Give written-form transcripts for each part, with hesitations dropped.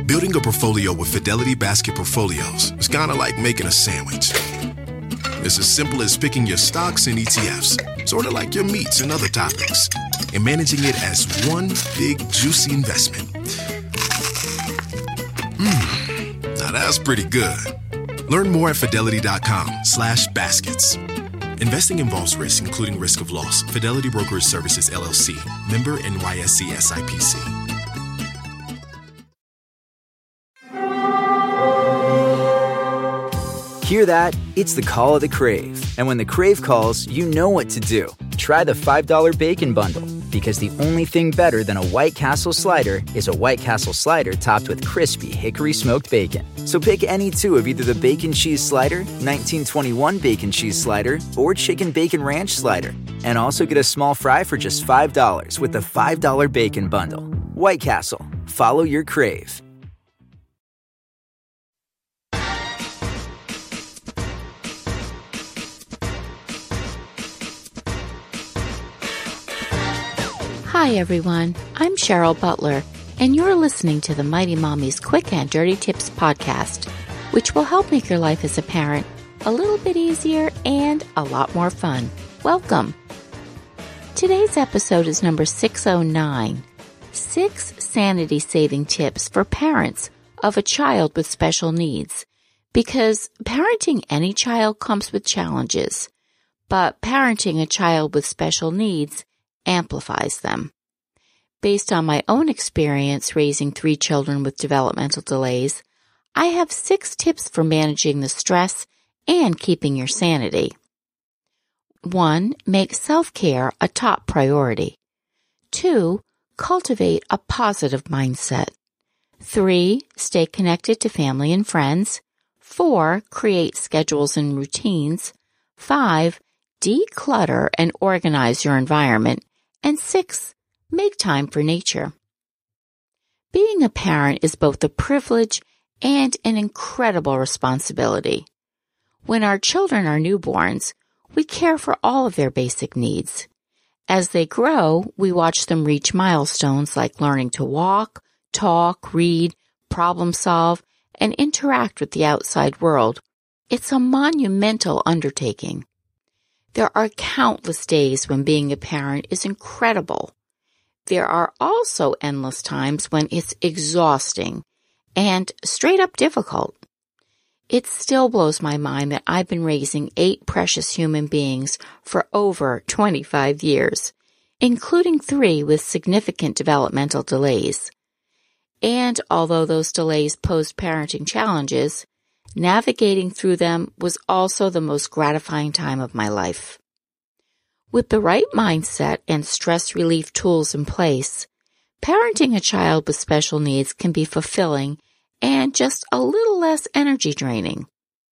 Building a portfolio with Fidelity Basket Portfolios is kind of like making a sandwich. It's as simple as picking your stocks and ETFs, sort of like your meats and other toppings, and managing it as one big, juicy investment. Now that's pretty good. Learn more at fidelity.com/baskets. Investing involves risk, including risk of loss. Fidelity Brokerage Services, LLC. Member NYSE SIPC. Hear that? It's the call of the Crave. And when the Crave calls, you know what to do. Try the $5 Bacon Bundle, because the only thing better than a White Castle slider is a White Castle slider topped with crispy hickory smoked bacon. So pick any two of either the Bacon Cheese Slider, 1921 Bacon Cheese Slider, or Chicken Bacon Ranch Slider. And also get a small fry for just $5 with the $5 Bacon Bundle. White Castle. Follow your Crave. Hi everyone, I'm Cheryl Butler, and you're listening to the Mighty Mommy's Quick and Dirty Tips podcast, which will help make your life as a parent a little bit easier and a lot more fun. Welcome! Today's episode is number 609, 6 sanity-saving tips for parents of a child with special needs, because parenting any child comes with challenges, but parenting a child with special needs amplifies them. Based on my own experience raising 3 children with developmental delays, I have 6 tips for managing the stress and keeping your sanity. 1. Make self-care a top priority. 2. Cultivate a positive mindset. 3. Stay connected to family and friends. 4. Create schedules and routines. 5. Declutter and organize your environment. And 6, make time for nature. Being a parent is both a privilege and an incredible responsibility. When our children are newborns, we care for all of their basic needs. As they grow, we watch them reach milestones like learning to walk, talk, read, problem solve, and interact with the outside world. It's a monumental undertaking. There are countless days when being a parent is incredible. There are also endless times when it's exhausting and straight up difficult. It still blows my mind that I've been raising 8 precious human beings for over 25 years, including 3 with significant developmental delays. And although those delays posed parenting challenges, navigating through them was also the most gratifying time of my life. With the right mindset and stress relief tools in place, parenting a child with special needs can be fulfilling and just a little less energy draining.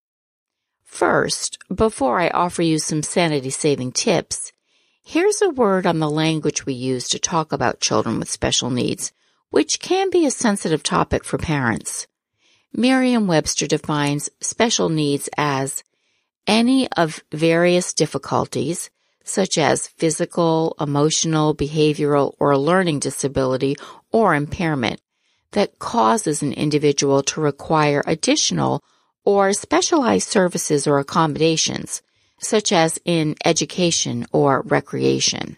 First, before I offer you some sanity-saving tips, here's a word on the language we use to talk about children with special needs, which can be a sensitive topic for parents. Merriam-Webster defines special needs as any of various difficulties, such as physical, emotional, behavioral, or learning disability or impairment, that causes an individual to require additional or specialized services or accommodations, such as in education or recreation.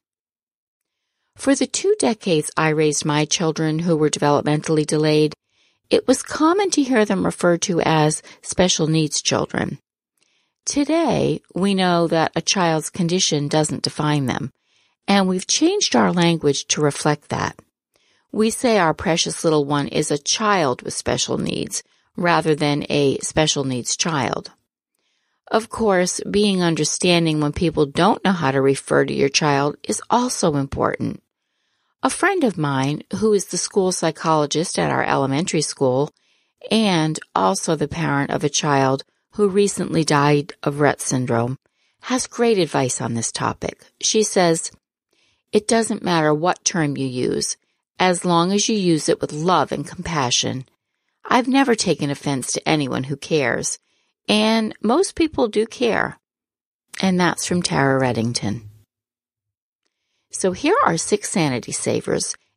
For the 2 decades I raised my children who were developmentally delayed, it was common to hear them referred to as special needs children. Today, we know that a child's condition doesn't define them, and we've changed our language to reflect that. We say our precious little one is a child with special needs rather than a special needs child. Of course, being understanding when people don't know how to refer to your child is also important. A friend of mine, who is the school psychologist at our elementary school and also the parent of a child who recently died of Rett syndrome, has great advice on this topic. She says, "It doesn't matter what term you use, as long as you use it with love and compassion. I've never taken offense to anyone who cares, and most people do care." And that's from Tara Reddington. So here are 6 sanity savers,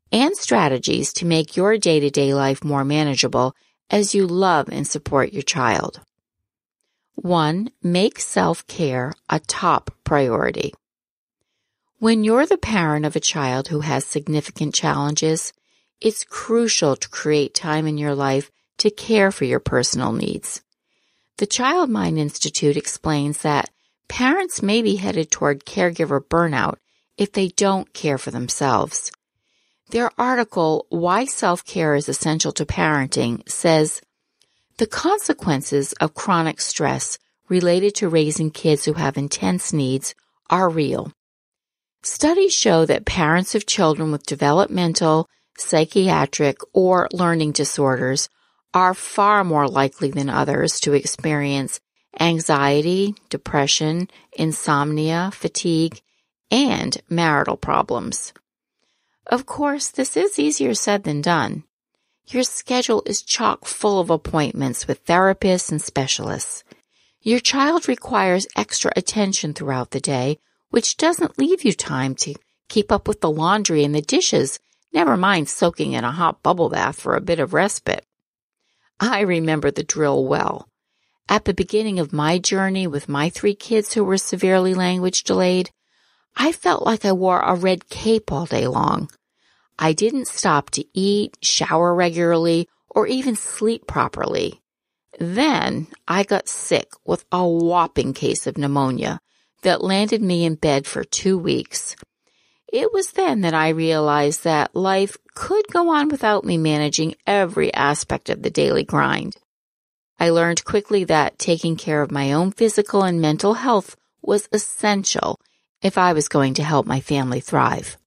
and strategies to make your day-to-day life more manageable as you love and support your child. 1. Make self-care a top priority. When you're the parent of a child who has significant challenges, it's crucial to create time in your life to care for your personal needs. The Child Mind Institute explains that parents may be headed toward caregiver burnout if they don't care for themselves. Their article, Why Self-Care is Essential to Parenting, says, the consequences of chronic stress related to raising kids who have intense needs are real. Studies show that parents of children with developmental, psychiatric, or learning disorders are far more likely than others to experience anxiety, depression, insomnia, fatigue, and marital problems. Of course, this is easier said than done. Your schedule is chock full of appointments with therapists and specialists. Your child requires extra attention throughout the day, which doesn't leave you time to keep up with the laundry and the dishes, never mind soaking in a hot bubble bath for a bit of respite. I remember the drill well. At the beginning of my journey with my 3 kids who were severely language delayed, I felt like I wore a red cape all day long. I didn't stop to eat, shower regularly, or even sleep properly. Then I got sick with a whopping case of pneumonia that landed me in bed for 2 weeks. It was then that I realized that life could go on without me managing every aspect of the daily grind. I learned quickly that taking care of my own physical and mental health was essential if I was going to help my family thrive.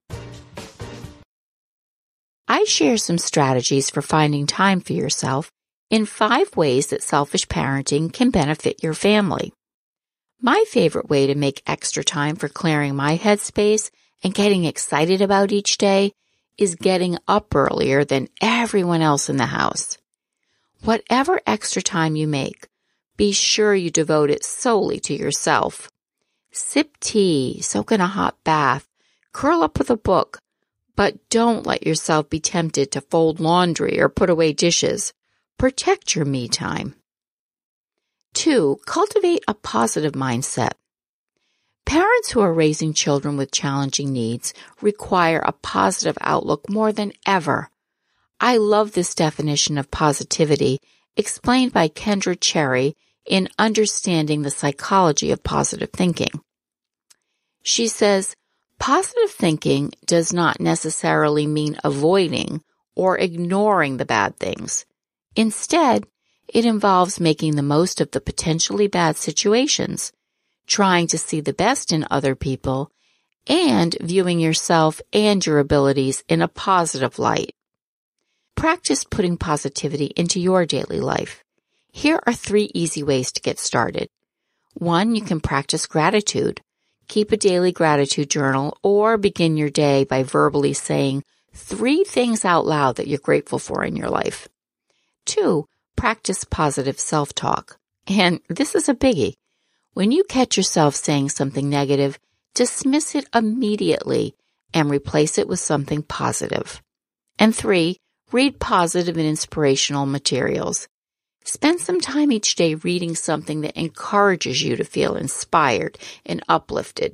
I share some strategies for finding time for yourself in 5 ways that selfish parenting can benefit your family. My favorite way to make extra time for clearing my headspace and getting excited about each day is getting up earlier than everyone else in the house. Whatever extra time you make, be sure you devote it solely to yourself. Sip tea, soak in a hot bath, curl up with a book, but don't let yourself be tempted to fold laundry or put away dishes. Protect your me time. 2. Cultivate a positive mindset. Parents who are raising children with challenging needs require a positive outlook more than ever. I love this definition of positivity explained by Kendra Cherry in Understanding the Psychology of Positive Thinking. She says, positive thinking does not necessarily mean avoiding or ignoring the bad things. Instead, it involves making the most of the potentially bad situations, trying to see the best in other people, and viewing yourself and your abilities in a positive light. Practice putting positivity into your daily life. Here are 3 easy ways to get started. 1, you can practice gratitude. Keep a daily gratitude journal or begin your day by verbally saying 3 things out loud that you're grateful for in your life. 2, practice positive self-talk. And this is a biggie. When you catch yourself saying something negative, dismiss it immediately and replace it with something positive. And 3, read positive and inspirational materials. Spend some time each day reading something that encourages you to feel inspired and uplifted.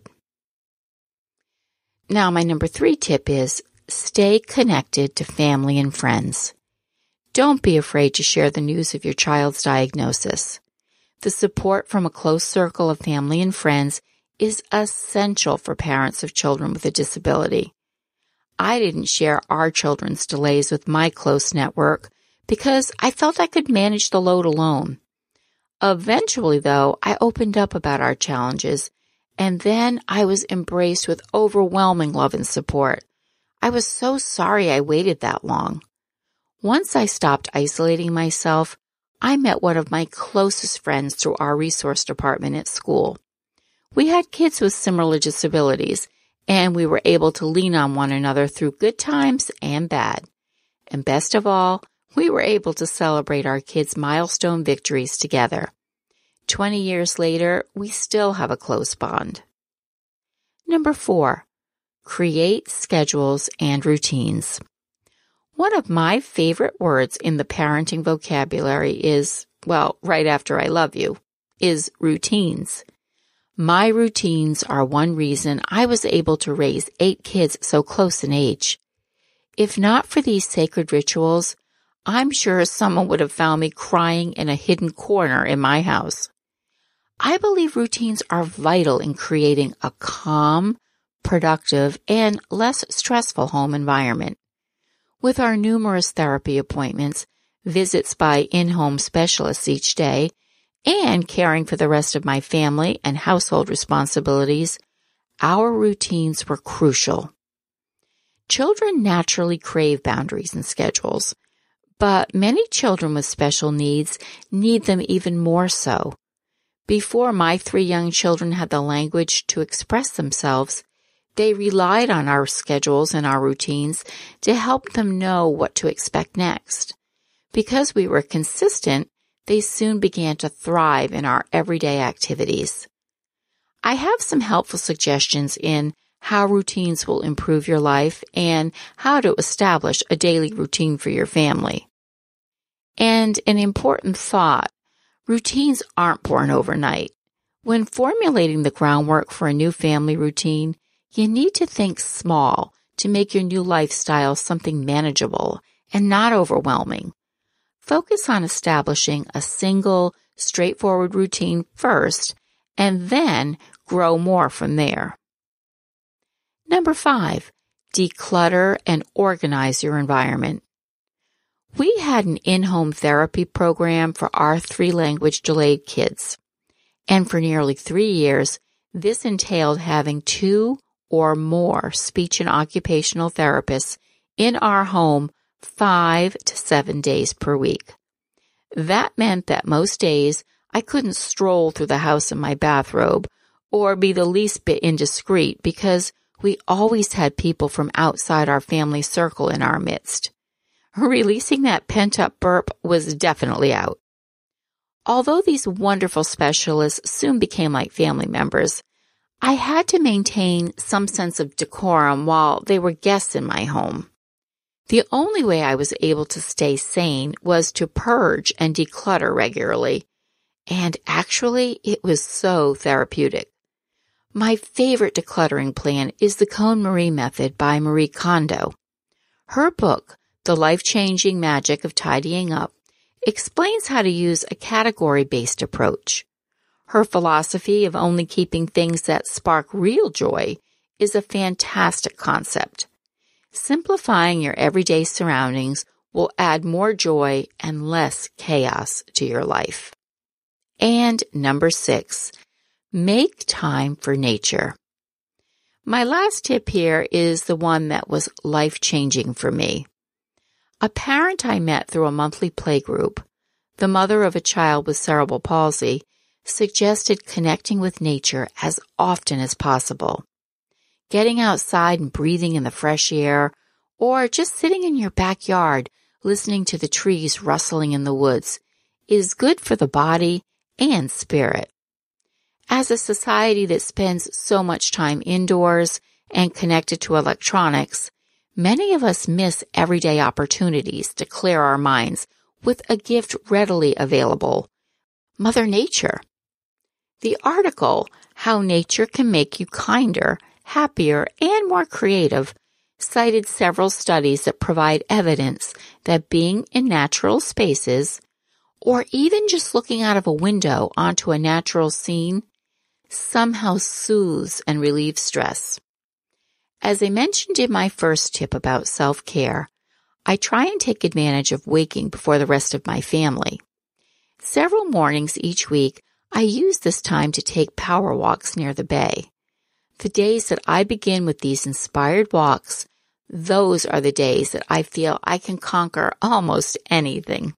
Now, my number 3 tip is stay connected to family and friends. Don't be afraid to share the news of your child's diagnosis. The support from a close circle of family and friends is essential for parents of children with a disability. I didn't share our children's delays with my close network because I felt I could manage the load alone. Eventually, though, I opened up about our challenges, and then I was embraced with overwhelming love and support. I was so sorry I waited that long. Once I stopped isolating myself, I met one of my closest friends through our resource department at school. We had kids with similar disabilities, and we were able to lean on one another through good times and bad. And best of all, we were able to celebrate our kids' milestone victories together. 20 years later, we still have a close bond. Number 4, create schedules and routines. One of my favorite words in the parenting vocabulary is, well, right after I love you, is routines. My routines are one reason I was able to raise 8 kids so close in age. If not for these sacred rituals, I'm sure someone would have found me crying in a hidden corner in my house. I believe routines are vital in creating a calm, productive, and less stressful home environment. With our numerous therapy appointments, visits by in-home specialists each day, and caring for the rest of my family and household responsibilities, our routines were crucial. Children naturally crave boundaries and schedules, but many children with special needs need them even more so. Before my 3 young children had the language to express themselves, they relied on our schedules and our routines to help them know what to expect next. Because we were consistent, they soon began to thrive in our everyday activities. I have some helpful suggestions in how routines will improve your life and how to establish a daily routine for your family. And an important thought, routines aren't born overnight. When formulating the groundwork for a new family routine, you need to think small to make your new lifestyle something manageable and not overwhelming. Focus on establishing a single, straightforward routine first, and then grow more from there. Number 5, declutter and organize your environment. We had an in-home therapy program for our 3-language delayed kids. And for nearly 3 years, this entailed having 2 or more speech and occupational therapists in our home 5 to 7 days per week. That meant that most days I couldn't stroll through the house in my bathrobe or be the least bit indiscreet because we always had people from outside our family circle in our midst. Releasing that pent-up burp was definitely out. Although these wonderful specialists soon became like family members, I had to maintain some sense of decorum while they were guests in my home. The only way I was able to stay sane was to purge and declutter regularly, and actually it was so therapeutic. My favorite decluttering plan is the KonMari method by Marie Kondo. Her book, The Life-Changing Magic of Tidying Up, explains how to use a category-based approach. Her philosophy of only keeping things that spark real joy is a fantastic concept. Simplifying your everyday surroundings will add more joy and less chaos to your life. And number 6, make time for nature. My last tip here is the one that was life-changing for me. A parent I met through a monthly play group, the mother of a child with cerebral palsy, suggested connecting with nature as often as possible. Getting outside and breathing in the fresh air, or just sitting in your backyard listening to the trees rustling in the woods, is good for the body and spirit. As a society that spends so much time indoors and connected to electronics, many of us miss everyday opportunities to clear our minds with a gift readily available, Mother Nature. The article, How Nature Can Make You Kinder, Happier, and More Creative, cited several studies that provide evidence that being in natural spaces, or even just looking out of a window onto a natural scene, somehow soothes and relieves stress. As I mentioned in my first tip about self-care, I try and take advantage of waking before the rest of my family. Several mornings each week, I use this time to take power walks near the bay. The days that I begin with these inspired walks, those are the days that I feel I can conquer almost anything.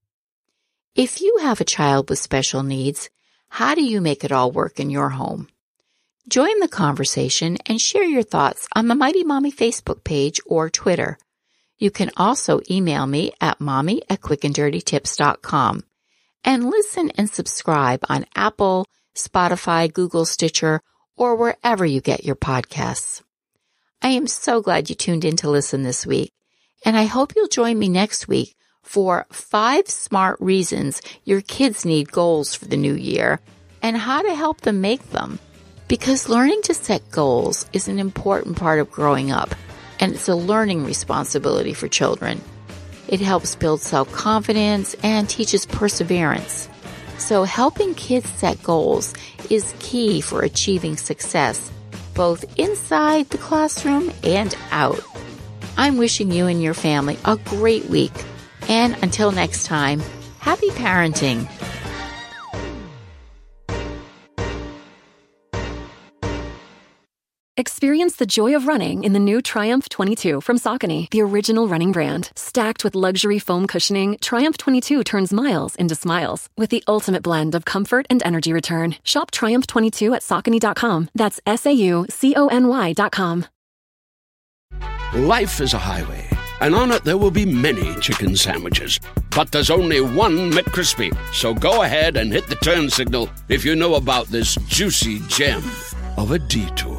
If you have a child with special needs, how do you make it all work in your home? Join the conversation and share your thoughts on the Mighty Mommy Facebook page or Twitter. You can also email me at mommy@quickanddirtytips.com and listen and subscribe on Apple, Spotify, Google, Stitcher, or wherever you get your podcasts. I am so glad you tuned in to listen this week, And I hope you'll join me next week for 5 smart reasons your kids need goals for the new year and how to help them make them. Because learning to set goals is an important part of growing up, and it's a learning responsibility for children. It helps build self-confidence and teaches perseverance. So helping kids set goals is key for achieving success, both inside the classroom and out. I'm wishing you and your family a great week. And until next time, happy parenting. Experience the joy of running in the new Triumph 22 from Saucony, the original running brand. Stacked with luxury foam cushioning, Triumph 22 turns miles into smiles with the ultimate blend of comfort and energy return. Shop Triumph 22 at Saucony.com. That's SAUCONY.com. Life is a highway, and on it there will be many chicken sandwiches. But there's only one McCrispy. So go ahead and hit the turn signal if you know about this juicy gem of a detour.